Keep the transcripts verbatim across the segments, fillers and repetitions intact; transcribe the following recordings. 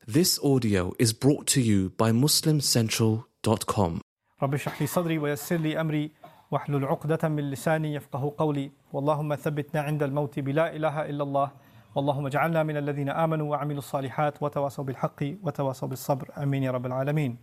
This audio is brought to you by muslim central dot com. رب اشرح لي صدري ويسر لي أمري واحلل عقدة من لساني يفقه قولي اللهم ثبتنا عند الموت بلا إله إلا الله اللهم اجعلنا من الذين آمنوا وعملوا الصالحات وتواصوا بالحق وتواصوا بالصبر آمين يا رب العالمين.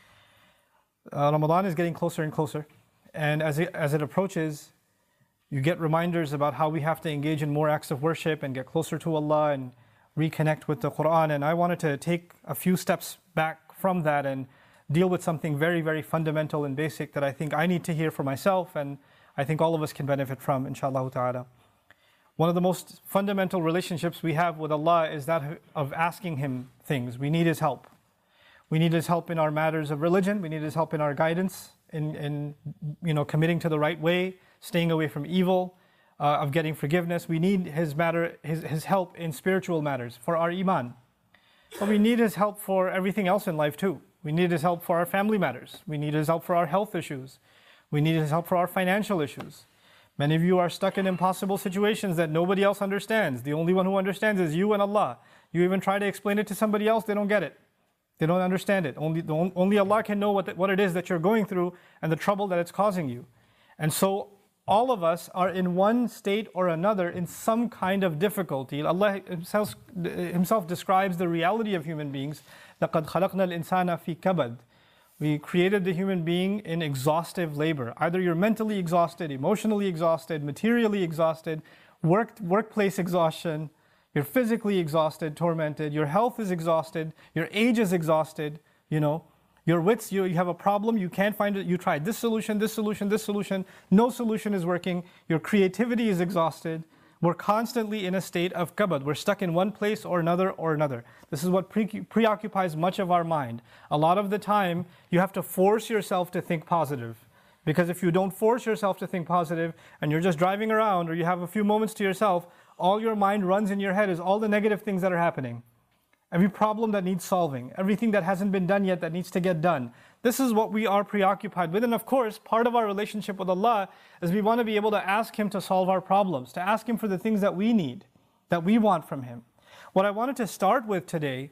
Uh, Ramadan is getting closer and closer, and as it, as it approaches, you get reminders about how we have to engage in more acts of worship and get closer to Allah and reconnect with the Quran. And I wanted to take a few steps back from that and deal with something very, very fundamental and basic that I think I need to hear for myself, and I think all of us can benefit from, inshallah ta'ala. One of the most fundamental relationships we have with Allah is that of asking Him things. We need His help. We need His help in our matters of religion. We need His help in our guidance, in, in you know, committing to the right way, staying away from evil, uh, of getting forgiveness. We need His matter, His, His help in spiritual matters for our iman. But we need His help for everything else in life too. We need His help for our family matters. We need His help for our health issues. We need His help for our financial issues. Many of you are stuck in impossible situations that nobody else understands. The only one who understands is you and Allah. You even try to explain it to somebody else, they don't get it. They don't understand it. Only, only Allah can know what, the, what it is that you're going through and the trouble that it's causing you. And so all of us are in one state or another in some kind of difficulty. Allah Himself, himself describes the reality of human beings. لَقَدْ خَلَقْنَا الْإِنسَانَ فِي كَبَدٍ. We created the human being in exhaustive labor. Either you're mentally exhausted, emotionally exhausted, materially exhausted, work, workplace exhaustion, you're physically exhausted, tormented, your health is exhausted, your age is exhausted, you know, your wits, you, you have a problem, you can't find it, you tried this solution, this solution, this solution, no solution is working, your creativity is exhausted. We're constantly in a state of kabad. We're stuck in one place or another or another. This is what pre- preoccupies much of our mind. A lot of the time, you have to force yourself to think positive. Because if you don't force yourself to think positive, and you're just driving around, or you have a few moments to yourself, all your mind runs in your head is all the negative things that are happening. Every problem that needs solving, everything that hasn't been done yet that needs to get done. This is what we are preoccupied with. And of course, part of our relationship with Allah is we want to be able to ask Him to solve our problems, to ask Him for the things that we need, that we want from Him. What I wanted to start with today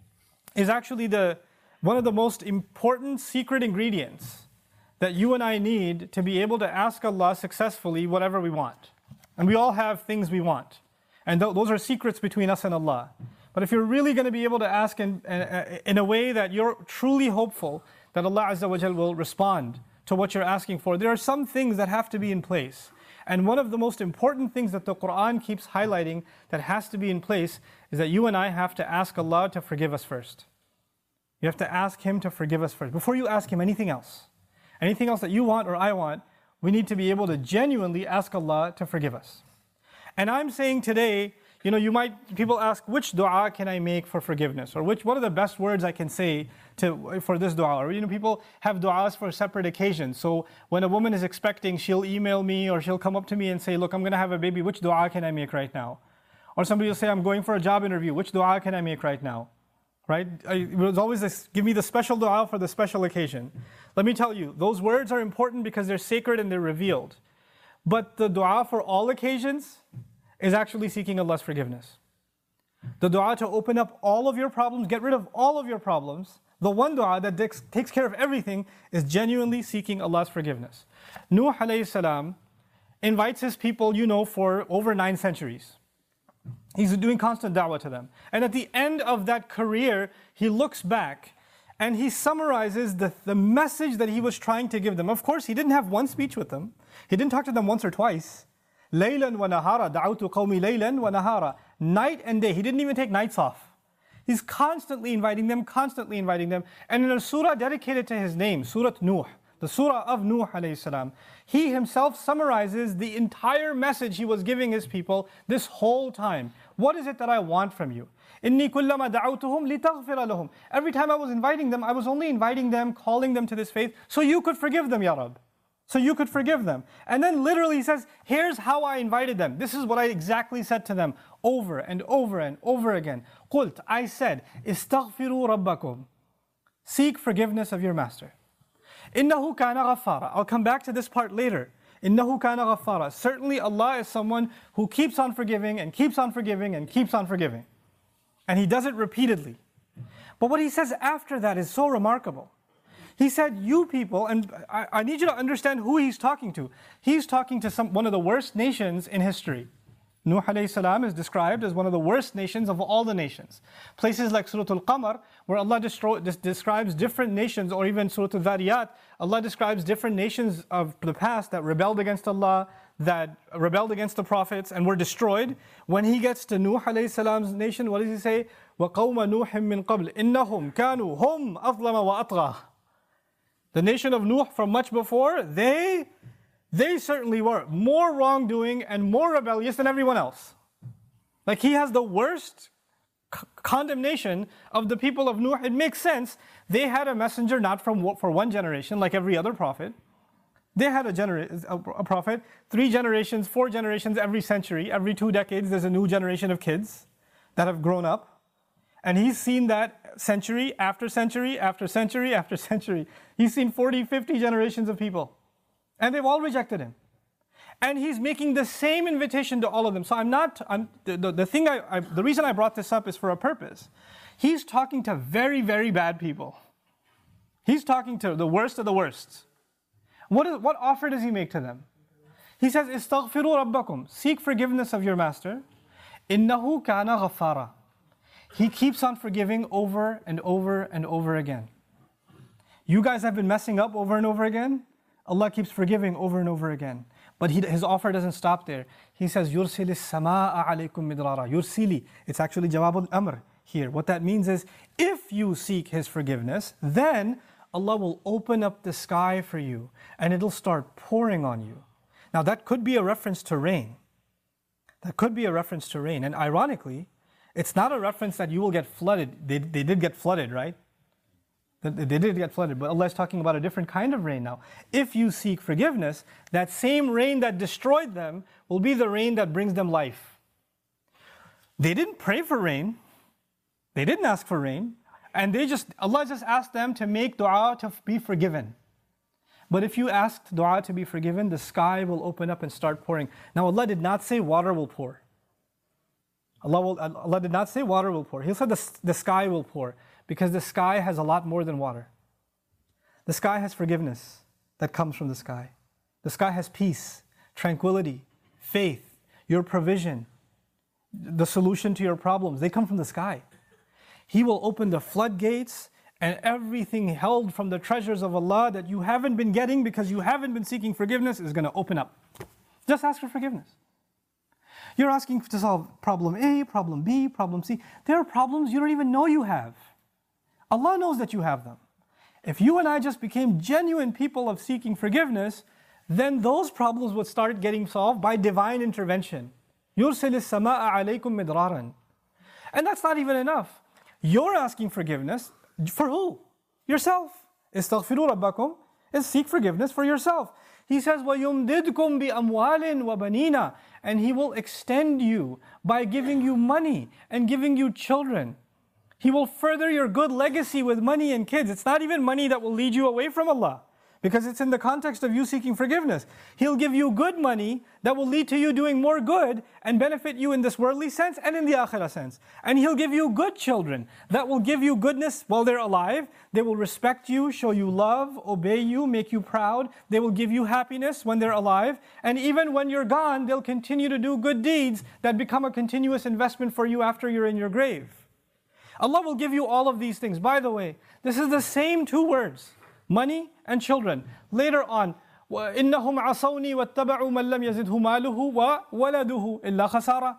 is actually the one of the most important secret ingredients that you and I need to be able to ask Allah successfully whatever we want. And we all have things we want. And th- those are secrets between us and Allah. But if you're really going to be able to ask in, in, in a way that you're truly hopeful that Allah Azza wa Jal will respond to what you're asking for, there are some things that have to be in place. And one of the most important things that the Quran keeps highlighting that has to be in place is that you and I have to ask Allah to forgive us first. You have to ask Him to forgive us first. Before you ask Him anything else, anything else that you want or I want, we need to be able to genuinely ask Allah to forgive us. And I'm saying today, you know, you might, people ask, which dua can I make for forgiveness? Or which, what are the best words I can say to for this dua? Or, you know, people have duas for separate occasions. So when a woman is expecting, she'll email me or she'll come up to me and say, look, I'm going to have a baby. Which dua can I make right now? Or somebody will say, I'm going for a job interview. Which dua can I make right now? Right? I, it was always this, give me the special dua for the special occasion. Let me tell you, those words are important because they're sacred and they're revealed. But the dua for all occasions is actually seeking Allah's forgiveness. The dua to open up all of your problems, get rid of all of your problems, the one dua that takes, takes care of everything is genuinely seeking Allah's forgiveness. Nuh alayhi salam invites his people, you know, for over nine centuries. He's doing constant da'wah to them. And at the end of that career, he looks back and he summarizes the, the message that he was trying to give them. Of course, he didn't have one speech with them. He didn't talk to them once or twice. Laylan wa nahara, da'awtu qawmi laylan wa nahara. Night and day. He didn't even take nights off. He's constantly inviting them, constantly inviting them. And in a surah dedicated to his name, Surah Nuh, the surah of Nuh alayhi salam, he himself summarizes the entire message he was giving his people this whole time. What is it that I want from you? إِنِّي كُلَّمَا دَعَوْتُهُمْ لِتَغْفِرَ لَهُمْ. Every time I was inviting them, I was only inviting them, calling them to this faith, so you could forgive them, Ya Rab. So you could forgive them. And then literally he says, here's how I invited them. This is what I exactly said to them over and over and over again. قُلْت, I said, استغفروا ربكم. Seek forgiveness of your master. إِنَّهُ كَانَ غَفَّارًا. I'll come back to this part later. إِنَّهُ كَانَ غَفَّارًا. Certainly Allah is someone who keeps on forgiving and keeps on forgiving and keeps on forgiving. And He does it repeatedly. But what he says after that is so remarkable. He said, you people, and I, I need you to understand who he's talking to. He's talking to some one of the worst nations in history. Nuh alayhi salam is described as one of the worst nations of all the nations. Places like Surah Al-Qamar, where Allah destro- des- describes different nations, or even Surah Al-Dhariyat, Allah describes different nations of the past that rebelled against Allah, that rebelled against the prophets and were destroyed. When he gets to Nuh alayhi salam's nation, what does he say? وَقَوْمَ نُوحٍ مِّن قَبْلِ إِنَّهُمْ كَانُوا هُمْ أَظْلَمَ وَأَطْغَى. The nation of Nuh from much before, they, they certainly were more wrongdoing and more rebellious than everyone else. Like he has the worst c- condemnation of the people of Nuh. It makes sense. They had a messenger not from for one generation like every other prophet. They had a, genera- a prophet, three generations, four generations every century. Every two decades there's a new generation of kids that have grown up. And he's seen that century after century after century after century. He's seen forty, fifty generations of people. And they've all rejected him. And he's making the same invitation to all of them. So I'm not, I'm, the, the, the thing I, I, the reason I brought this up is for a purpose. He's talking to very, very bad people. He's talking to the worst of the worst. What, is, what offer does he make to them? He says, "Istaghfiru rabbakum." Seek forgiveness of your master. "Innahu kana ghaffara." He keeps on forgiving over and over and over again. You guys have been messing up over and over again. Allah keeps forgiving over and over again. But he, his offer doesn't stop there. He says, يُرْسِلِ السَّمَاءَ عَلَيْكُمْ مِدْرَارًا. Yursili. It's actually Jawab al-Amr here. What that means is, if you seek His forgiveness, then Allah will open up the sky for you and it'll start pouring on you. Now that could be a reference to rain. That could be a reference to rain. And ironically, it's not a reference that you will get flooded. They, they did get flooded, right? They did get flooded, but Allah is talking about a different kind of rain now. If you seek forgiveness, that same rain that destroyed them will be the rain that brings them life. They didn't pray for rain. They didn't ask for rain. And they just, Allah just asked them to make dua to be forgiven. But if you asked dua to be forgiven, the sky will open up and start pouring. Now Allah did not say water will pour. Allah, will, Allah did not say water will pour. He said the, the sky will pour, because the sky has a lot more than water. The sky has forgiveness that comes from the sky. The sky has peace, tranquility, faith, your provision, the solution to your problems. They come from the sky. He will open the floodgates, and everything held from the treasures of Allah that you haven't been getting because you haven't been seeking forgiveness is going to open up. Just ask for forgiveness. You're asking to solve problem A, problem B, problem C. There are problems you don't even know you have. Allah knows that you have them. If you and I just became genuine people of seeking forgiveness, then those problems would start getting solved by divine intervention. يُرْسِلِ السَّمَاءَ عَلَيْكُمْ مِدْرَارًا. And that's not even enough. You're asking forgiveness for who? Yourself. إِسْتَغْفِرُوا رَبَّكُمْ is seek forgiveness for yourself. He says, وَيُمْدِدْكُمْ بِأَمْوَالٍ وَبَنِينَ. And He will extend you by giving you money and giving you children. He will further your good legacy with money and kids. It's not even money that will lead you away from Allah, because it's in the context of you seeking forgiveness. He'll give you good money that will lead to you doing more good and benefit you in this worldly sense and in the akhirah sense. And He'll give you good children that will give you goodness while they're alive. They will respect you, show you love, obey you, make you proud. They will give you happiness when they're alive. And even when you're gone, they'll continue to do good deeds that become a continuous investment for you after you're in your grave. Allah will give you all of these things. By the way, this is the same two words, money and children. Later on, وَإِنَّهُمْ عَصَوْنِي وَاتَّبَعُوا مَنْ لَمْ يَزِدْهُ مَالُهُ وَوَلَدُهُ إِلَّا خَسَارًا.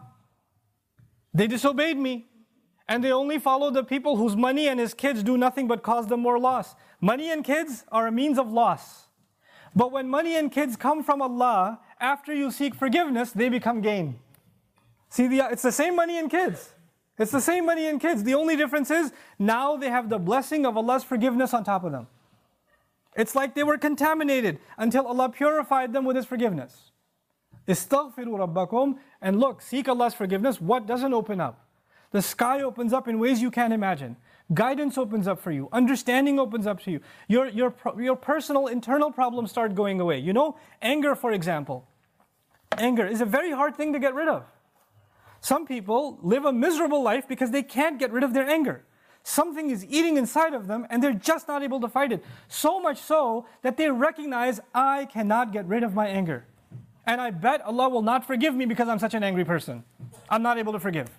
They disobeyed me, and they only follow the people whose money and his kids do nothing but cause them more loss. Money and kids are a means of loss. But when money and kids come from Allah, after you seek forgiveness, they become gain. See, the, it's the same money and kids. It's the same money and kids. The only difference is, now they have the blessing of Allah's forgiveness on top of them. It's like they were contaminated until Allah purified them with His forgiveness. Istaghfiru rabbakum. And look, seek Allah's forgiveness. What doesn't open up? The sky opens up in ways you can't imagine. Guidance opens up for you. Understanding opens up to you. Your, your, your personal internal problems start going away. You know, anger, for example. Anger is a very hard thing to get rid of. Some people live a miserable life because they can't get rid of their anger. Something is eating inside of them and they're just not able to fight it. So much so that they recognize, I cannot get rid of my anger. And I bet Allah will not forgive me because I'm such an angry person. I'm not able to forgive.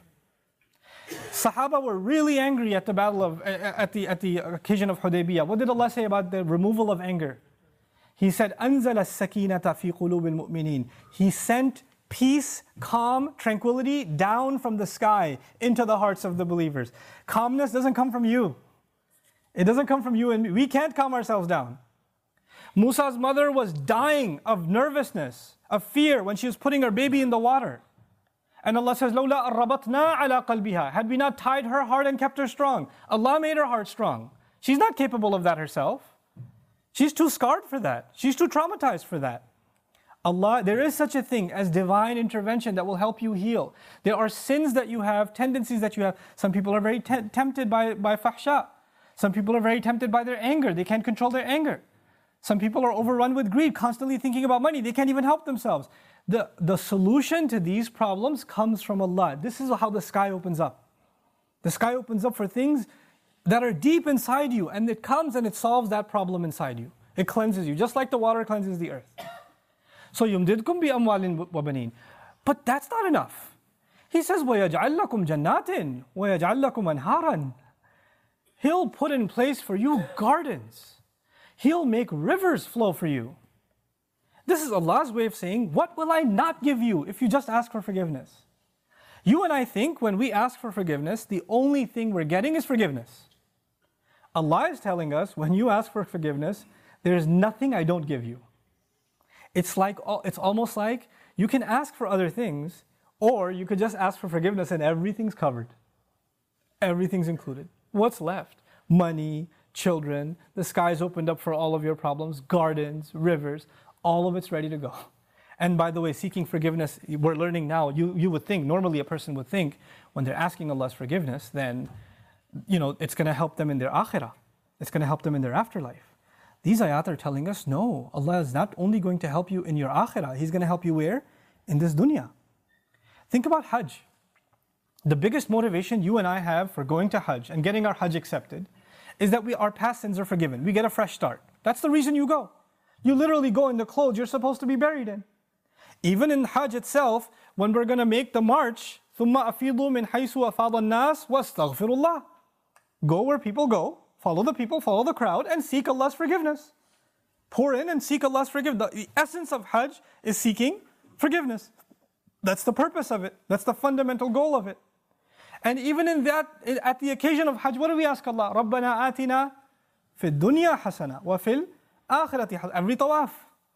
Sahaba were really angry at the battle of, at the, at the occasion of Hudaybiyah. What did Allah say about the removal of anger? He said, أَنزَلَ السَّكِينَةَ فِي قُلُوبِ الْمُؤْمِنِينَ. He sent peace, calm, tranquility down from the sky into the hearts of the believers. Calmness doesn't come from you. It doesn't come from you and me. We can't calm ourselves down. Musa's mother was dying of nervousness, of fear when she was putting her baby in the water. And Allah says, لَوْلَا أَرَّبَطْنَا عَلَىٰ قَلْبِهَا. Had we not tied her heart and kept her strong. Allah made her heart strong. She's not capable of that herself. She's too scarred for that. She's too traumatized for that. Allah, there is such a thing as divine intervention that will help you heal. There are sins that you have, tendencies that you have. Some people are very te- tempted by, by fahsha. Some people are very tempted by their anger. They can't control their anger. Some people are overrun with greed, constantly thinking about money. They can't even help themselves. The, the solution to these problems comes from Allah. This is how the sky opens up. The sky opens up for things that are deep inside you, and it comes and it solves that problem inside you. It cleanses you, just like the water cleanses the earth. So يُمْدِدْكُمْ بِأَمْوَالٍ وَبَنِينَ. But that's not enough. He says, وَيَجْعَلْ لَكُمْ جَنَّاتٍ وَيَجْعَلْ لَكُمْ أَنْهَارًا. He'll put in place for you gardens. He'll make rivers flow for you. This is Allah's way of saying, what will I not give you if you just ask for forgiveness? You and I think when we ask for forgiveness, the only thing we're getting is forgiveness. Allah is telling us, when you ask for forgiveness, there's nothing I don't give you. It's like, it's almost like you can ask for other things, or you could just ask for forgiveness and everything's covered. Everything's included. What's left? Money, children, the sky's opened up for all of your problems, gardens, rivers, all of it's ready to go. And by the way, seeking forgiveness, we're learning now, you, you would think, normally a person would think, when they're asking Allah's forgiveness, then, you know, it's going to help them in their akhirah. It's going to help them in their afterlife. These ayat are telling us, no, Allah is not only going to help you in your akhirah, He's going to help you where? In this dunya. Think about Hajj. The biggest motivation you and I have for going to Hajj and getting our Hajj accepted is that we, our past sins are forgiven. We get a fresh start. That's the reason you go. You literally go in the clothes you're supposed to be buried in. Even in Hajj itself, when we're going to make the march, ثُمَّ أَفِيضُوا مِنْ حَيْثُ أَفَاضَ النَّاسِ وَاسْتَغْفِرُوا اللَّهِ. Go where people go, follow the people, follow the crowd, and seek Allah's forgiveness. Pour in and seek Allah's forgiveness. The essence of Hajj is seeking forgiveness. That's the purpose of it. That's the fundamental goal of it. And even in that, at the occasion of Hajj, what do we ask Allah? رَبَّنَا آتِنَا فِي الدُّنْيَا حَسَنَةً وَفِي الْآخِرَةِ حَسَنَةً. Every tawaf.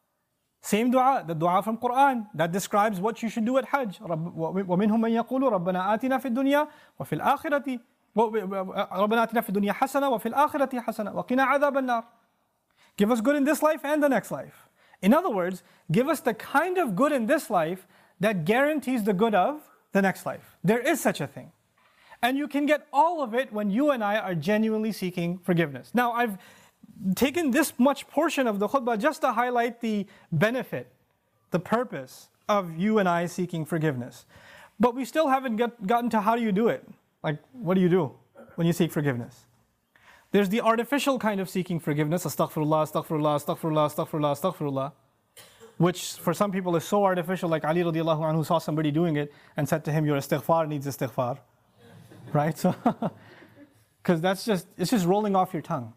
Same dua, the dua from Quran that describes what you should do at Hajj. وَمِنْهُمْ مَنْ يَقُولُ رَبَّنَا آتِنَا فِي الدُّنْيا وَفِي الْآخِرَةِ رَبَّنَا آتِنَا فِي الدُّنْيا حَسَنَةً وَفِي الْآخِرَةِ حَسَنَةً وَقِنَا عَذَابَ النَّارِ. Give us good in this life and the next life. In other words, give us the kind of good in this life that guarantees the good of the next life. There is such a thing. And you can get all of it when you and I are genuinely seeking forgiveness. Now, I've taken this much portion of the khutbah just to highlight the benefit, the purpose of you and I seeking forgiveness. But we still haven't get, gotten to how do you do it? Like, what do you do when you seek forgiveness? There's the artificial kind of seeking forgiveness, astaghfirullah, astaghfirullah, astaghfirullah, astaghfirullah, astaghfirullah, which for some people is so artificial, like Ali radiallahu anhu saw somebody doing it and said to him, your istighfar needs istighfar. Right? So, because that's just, it's just rolling off your tongue.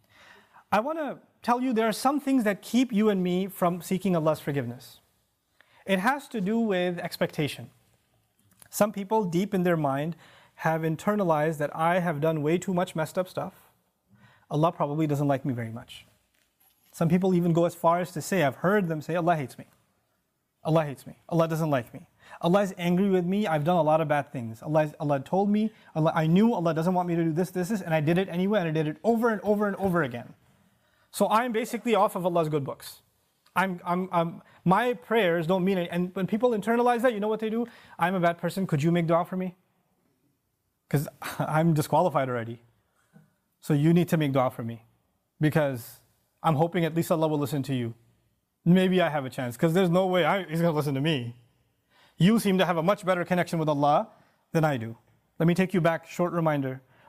I want to tell you there are some things that keep you and me from seeking Allah's forgiveness. It has to do with expectation. Some people deep in their mind have internalized that I have done way too much messed up stuff. Allah probably doesn't like me very much. Some people even go as far as to say, I've heard them say, Allah hates me. Allah hates me. Allah doesn't like me. Allah is angry with me. I've done a lot of bad things. Allah, Allah told me, Allah, I knew Allah doesn't want me to do this, this, this, and I did it anyway, and I did it over and over and over again. So I'm basically off of Allah's good books. I'm, I'm, I'm, my prayers don't mean it. And when people internalize that, you know what they do? I'm a bad person. Could you make dua for me? Because I'm disqualified already. So you need to make dua for me. Because I'm hoping at least Allah will listen to you. Maybe I have a chance. Because there's no way I, He's going to listen to me. You seem to have a much better connection with Allah than I do. Let me take you back, short reminder.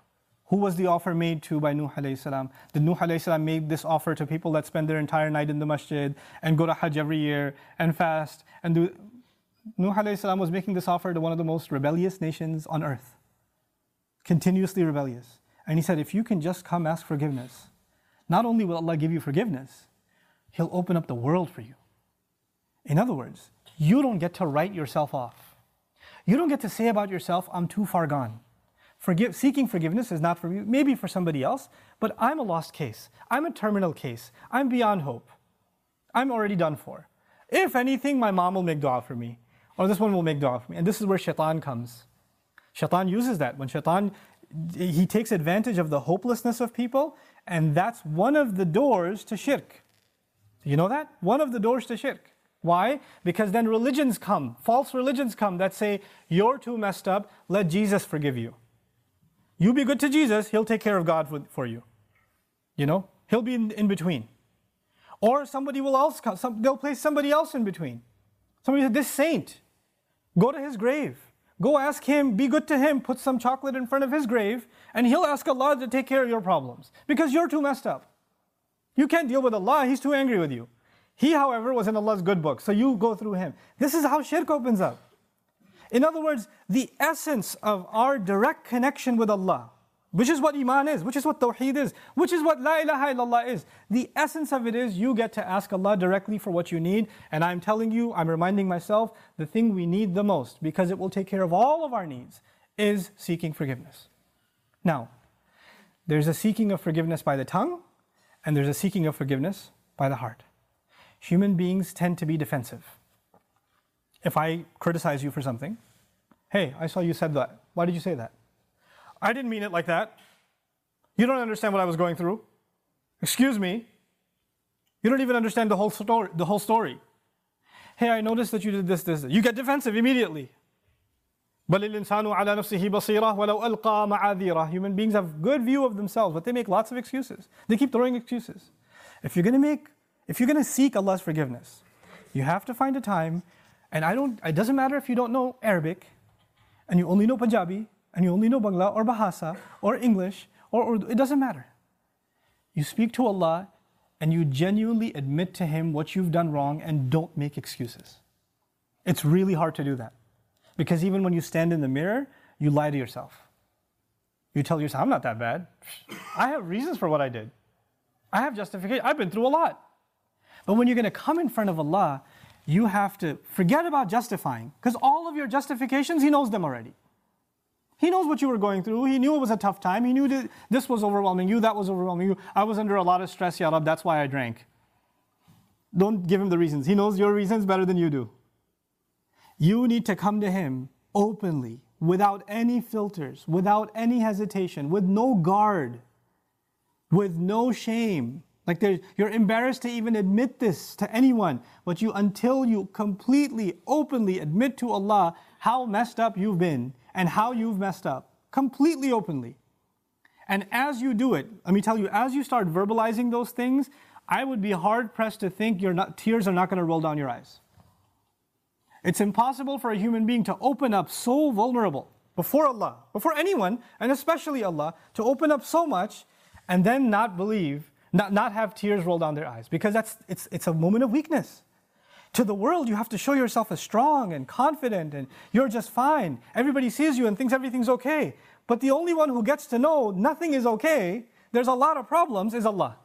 Who was the offer made to by Nuh alayhi salam? Did Nuh alayhi salam make this offer to people that spend their entire night in the masjid and go to Hajj every year and fast and do? Nuh alayhi salam was making this offer to one of the most rebellious nations on earth. Continuously rebellious. And he said, if you can just come ask forgiveness, not only will Allah give you forgiveness, He'll open up the world for you. In other words, you don't get to write yourself off. You don't get to say about yourself, I'm too far gone. Forgive, seeking forgiveness is not for you, maybe for somebody else, but I'm a lost case. I'm a terminal case. I'm beyond hope. I'm already done for. If anything, my mom will make dua for me, or this one will make dua for me. And this is where shaitan comes. Shaitan uses that. When shaitan, he takes advantage of the hopelessness of people, and that's one of the doors to shirk. You know that? One of the doors to shirk. Why? Because then religions come, false religions come that say, you're too messed up, let Jesus forgive you. You be good to Jesus, He'll take care of God for you. You know, He'll be in, in between. Or somebody will else come, some, they'll place somebody else in between. Somebody said, this saint, go to his grave. Go ask him, be good to him, put some chocolate in front of his grave, and he'll ask Allah to take care of your problems. Because you're too messed up. You can't deal with Allah, He's too angry with you. He, however, was in Allah's good book, so you go through him. This is how shirk opens up. In other words, the essence of our direct connection with Allah, which is what Iman is, which is what Tawheed is, which is what La ilaha illallah is. The essence of it is you get to ask Allah directly for what you need. And I'm telling you, I'm reminding myself, the thing we need the most, because it will take care of all of our needs, is seeking forgiveness. Now, there's a seeking of forgiveness by the tongue, and there's a seeking of forgiveness by the heart. Human beings tend to be defensive. If I criticize you for something, hey, I saw you said that. Why did you say that? I didn't mean it like that. You don't understand what I was going through. Excuse me. You don't even understand the whole story. The whole story. Hey, I noticed that you did this, this. You get defensive immediately. بَلِ الْإِنسَانُ عَلَى نَفْسِهِ بَصِيرَةٌ وَلَوْ أَلْقَى مَعَاذِيرَهُ. Human beings have good view of themselves, but they make lots of excuses. They keep throwing excuses. If you're going to make, if you're going to seek Allah's forgiveness, you have to find a time. And I don't, it doesn't matter if you don't know Arabic, and you only know Punjabi, and you only know Bangla, or Bahasa, or English, or, or it doesn't matter. You speak to Allah, and you genuinely admit to Him what you've done wrong, and don't make excuses. It's really hard to do that. Because even when you stand in the mirror, you lie to yourself. You tell yourself, I'm not that bad. I have reasons for what I did. I have justification. I've been through a lot. But when you're going to come in front of Allah, you have to forget about justifying, because all of your justifications, He knows them already. He knows what you were going through. He knew it was a tough time. He knew that this was overwhelming you, that was overwhelming you. I was under a lot of stress, Ya Rab, that's why I drank. Don't give Him the reasons. He knows your reasons better than you do. You need to come to Him openly, without any filters, without any hesitation, with no guard, with no shame. Like you're embarrassed to even admit this to anyone, but you, until you completely, openly admit to Allah how messed up you've been and how you've messed up, completely openly. And as you do it, let me tell you, as you start verbalizing those things, I would be hard pressed to think your not, tears are not going to roll down your eyes. It's impossible for a human being to open up so vulnerable before Allah, before anyone, and especially Allah, to open up so much and then not believe, Not, not have tears roll down their eyes, because that's it's it's a moment of weakness. To the world, you have to show yourself as strong and confident, and you're just fine. Everybody sees you and thinks everything's okay. But the only one who gets to know nothing is okay, there's a lot of problems, is Allah.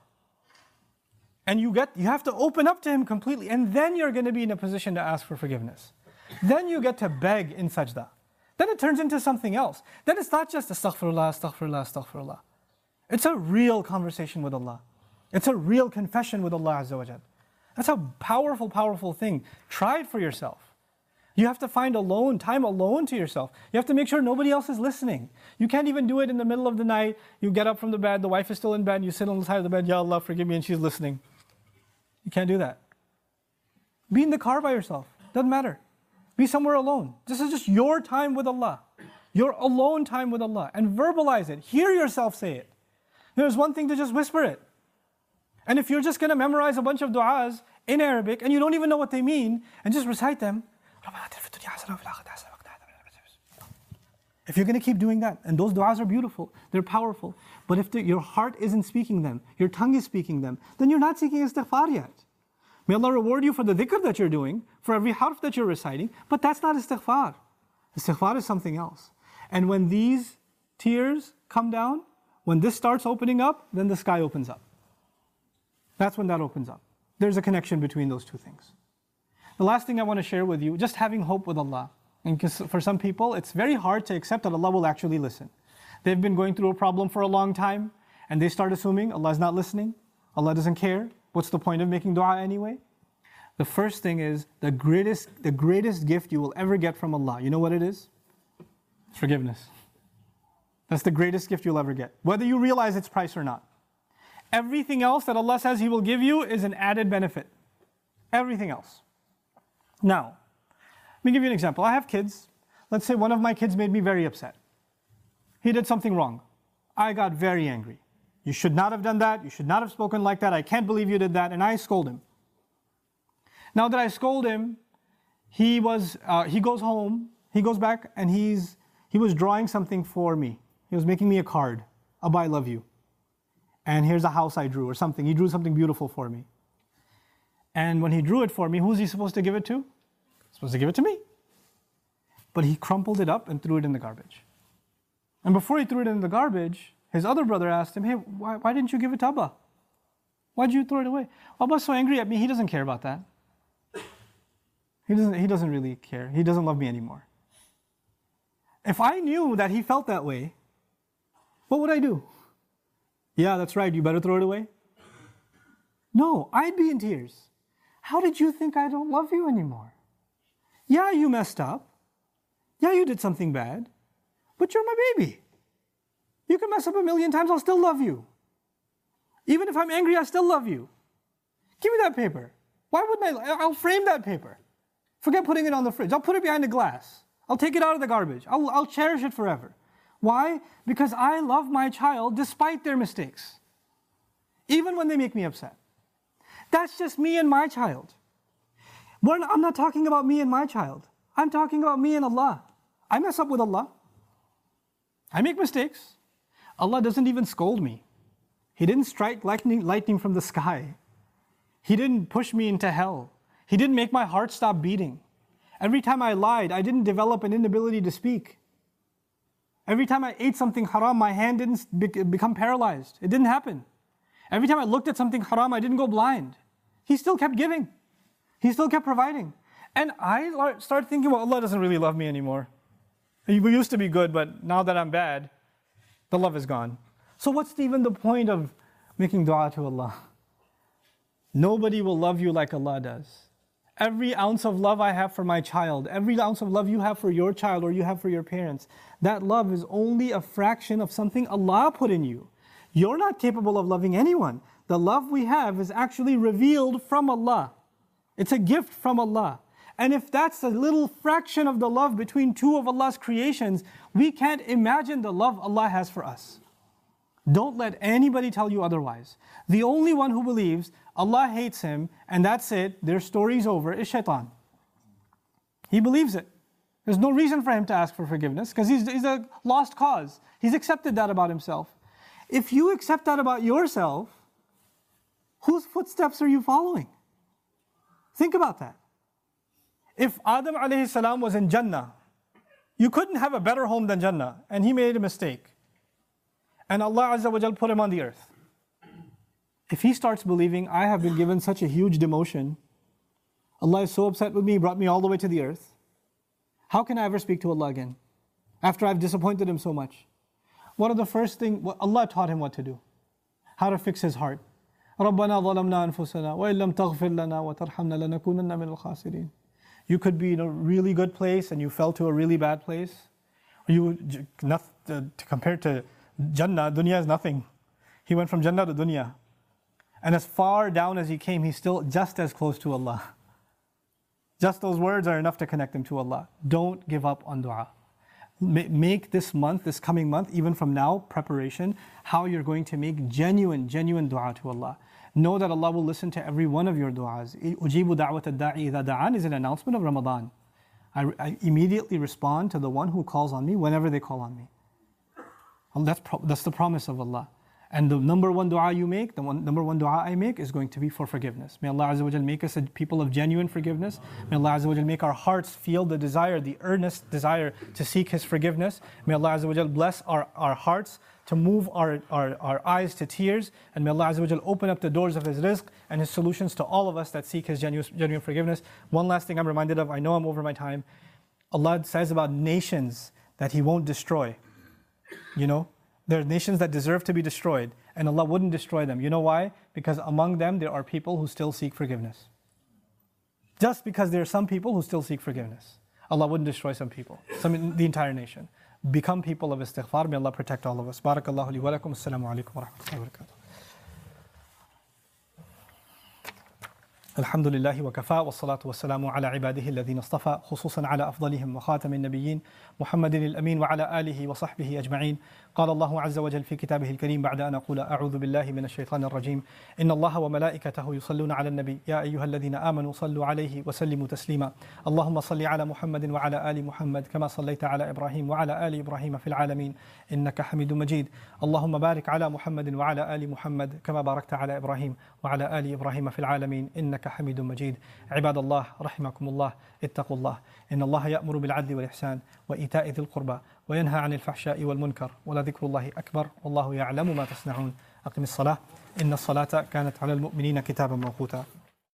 And you get you have to open up to Him completely, and then you're going to be in a position to ask for forgiveness. Then you get to beg in sajda. Then it turns into something else. Then it's not just astaghfirullah, astaghfirullah, astaghfirullah. It's a real conversation with Allah. It's a real confession with Allah Azza wa Jal. That's a powerful, powerful thing. Try it for yourself. You have to find alone, time alone to yourself. You have to make sure nobody else is listening. You can't even do it in the middle of the night. You get up from the bed, the wife is still in bed, and you sit on the side of the bed, Ya Allah, forgive me, and she's listening. You can't do that. Be in the car by yourself. Doesn't matter. Be somewhere alone. This is just your time with Allah. Your alone time with Allah. And verbalize it. Hear yourself say it. There's one thing to just whisper it. And if you're just going to memorize a bunch of du'as in Arabic and you don't even know what they mean, and just recite them, If you're going to keep doing that, and those du'as are beautiful, they're powerful, but if the, your heart isn't speaking them, your tongue is speaking them, then you're not seeking istighfar yet. May Allah reward you for the dhikr that you're doing, for every harf that you're reciting, but that's not istighfar. Istighfar is something else. And when these tears come down, when this starts opening up, then the sky opens up. That's when that opens up. There's a connection between those two things. The last thing I want to share with you, just having hope with Allah. And for some people, it's very hard to accept that Allah will actually listen. They've been going through a problem for a long time, and they start assuming Allah is not listening, Allah doesn't care. What's the point of making dua anyway? The first thing is, the greatest, the greatest gift you will ever get from Allah, you know what it is? It's forgiveness. That's the greatest gift you'll ever get, whether you realize its price or not. Everything else that Allah says He will give you is an added benefit. Everything else. Now, let me give you an example. I have kids. Let's say one of my kids made me very upset. He did something wrong. I got very angry. You should not have done that. You should not have spoken like that. I can't believe you did that. And I scold him. Now that I scold him, he was uh, he goes home. He goes back and he's he was drawing something for me. He was making me a card. Abba, I love you. And here's a house I drew or something. He drew something beautiful for me. And when he drew it for me, who's he supposed to give it to? He's supposed to give it to me. But he crumpled it up and threw it in the garbage. And before he threw it in the garbage, his other brother asked him, hey, why, why didn't you give it to Abba? Why did you throw it away? Abba's so angry at me, he doesn't care about that. He doesn't, he doesn't really care. He doesn't love me anymore. If I knew that he felt that way, what would I do? Yeah, that's right, you better throw it away. No, I'd be in tears. How did you think I don't love you anymore? Yeah, you messed up. Yeah, you did something bad. But you're my baby. You can mess up a million times, I'll still love you. Even if I'm angry, I still love you. Give me that paper. Why wouldn't I? I'll frame that paper. Forget putting it on the fridge. I'll put it behind the glass. I'll take it out of the garbage. I'll, I'll cherish it forever. Why? Because I love my child despite their mistakes. Even when they make me upset. That's just me and my child. Not, I'm not talking about me and my child. I'm talking about me and Allah. I mess up with Allah. I make mistakes. Allah doesn't even scold me. He didn't strike lightning, lightning from the sky. He didn't push me into hell. He didn't make my heart stop beating. Every time I lied, I didn't develop an inability to speak. Every time I ate something haram, my hand didn't be- become paralyzed. It didn't happen. Every time I looked at something haram, I didn't go blind. He still kept giving. He still kept providing. And I started thinking, well, Allah doesn't really love me anymore. We used to be good, but now that I'm bad, the love is gone. So what's even the point of making dua to Allah? Nobody will love you like Allah does. Every ounce of love I have for my child, every ounce of love you have for your child or you have for your parents, that love is only a fraction of something Allah put in you. You're not capable of loving anyone. The love we have is actually revealed from Allah. It's a gift from Allah. And if that's a little fraction of the love between two of Allah's creations, we can't imagine the love Allah has for us. Don't let anybody tell you otherwise. The only one who believes Allah hates him and that's it, their story's over, is shaitan. He believes it. There's no reason for him to ask for forgiveness because he's, he's a lost cause. He's accepted that about himself. If you accept that about yourself, whose footsteps are you following? Think about that. If Adam alayhi salam was in Jannah, you couldn't have a better home than Jannah, and he made a mistake. And Allah Azza wa Jal put him on the earth. If he starts believing, I have been given such a huge demotion, Allah is so upset with me, He brought me all the way to the earth, how can I ever speak to Allah again? After I've disappointed Him so much. One of the first things, Allah taught him what to do. How to fix his heart. رَبَّنَا ظَلَمْنَا أَنفُسَنَا وَإِن لَمْ تَغْفِرْ لَنَا وَتَرْحَمْنَا لَنَكُونَنَّ مِنَ الْخَاسِرِينَ. You could be in a really good place and you fell to a really bad place. You, not, uh, compared to Jannah, dunya is nothing. He went from Jannah to dunya. And as far down as he came, he's still just as close to Allah. Just those words are enough to connect him to Allah. Don't give up on dua. Make this month, this coming month, even from now, preparation, how you're going to make genuine, genuine dua to Allah. Know that Allah will listen to every one of your du'as. Ujibu da'wat ad-da'i idha da'an is an announcement of Ramadan. I, I immediately respond to the one who calls on me whenever they call on me. Well, that's, pro- that's the promise of Allah. And the number one dua you make, the one, number one dua I make is going to be for forgiveness. May Allah Azza wa Jal make us a people of genuine forgiveness. May Allah Azza wa Jal make our hearts feel the desire, the earnest desire to seek His forgiveness. May Allah Azza wa Jal bless our, our hearts to move our, our, our eyes to tears. And may Allah Azza wa Jal open up the doors of His rizq and His solutions to all of us that seek His genuine, genuine forgiveness. One last thing I'm reminded of, I know I'm over my time. Allah says about nations that He won't destroy. You know, there are nations that deserve to be destroyed, and Allah wouldn't destroy them. You know why? Because among them there are people who still seek forgiveness. Just because there are some people who still seek forgiveness, Allah wouldn't destroy some people, some the entire nation. Become people of istighfar. May Allah protect all of us. Barakallahu li wa lakum. Assalamu alaikum wa rahmatullahi wa barakatuh. الحمد لله وكفى والصلاة والسلام على عباده الذين اصطفى خصوصا على أفضلهم وخاتم النبيين محمد الأمين وعلى آله وصحبه أجمعين. قال الله عز وجل في كتابه الكريم بعد أن أقول أعوذ بالله من الشيطان الرجيم إن الله وملائكته يصلون على النبي يا أيها الذين آمنوا صلوا عليه وسلموا تسليما. اللهم صل على محمد وعلى آل محمد كما صليت على إبراهيم وعلى آل إبراهيم في العالمين إنك حميد مجيد. اللهم بارك على محمد وعلى آل محمد كما باركت على إبراهيم وعلى آل إبراهيم في العالمين إنك حميد مجيد. عباد الله رحمكم الله اتقوا الله إن الله يأمر بالعدل والإحسان وإيتاء ذي القربى وينهى عن الفحشاء والمنكر ولذكر الله أكبر والله يعلم ما تصنعون. أقم الصلاة إن الصلاة كانت على المؤمنين كتابا موقوتا.